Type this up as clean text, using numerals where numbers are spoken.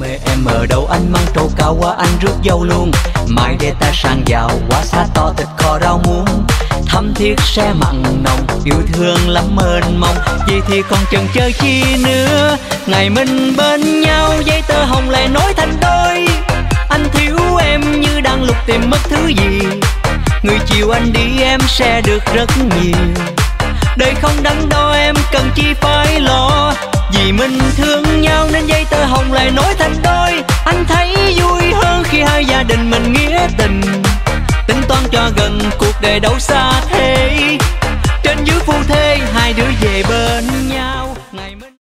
Mẹ em ở đâu anh mang trầu cao qua anh rước dâu luôn. Mai để ta sang giàu quá xa to thịt kho rau muống. Thắm thiết sẽ mặn nồng yêu thương lắm mênh mông. Vậy thì còn chần chờ chi nữa. Ngày mình bên nhau dây tơ hồng lại nối thành đôi. Anh thiếu em như đang lục tìm mất thứ gì. Người chiều anh đi em sẽ được rất nhiều. Đời không đắn đo em cần chi phải lo. Vì mình thương nhau nên dây tơ hồng lại nối thành đôi. Anh thấy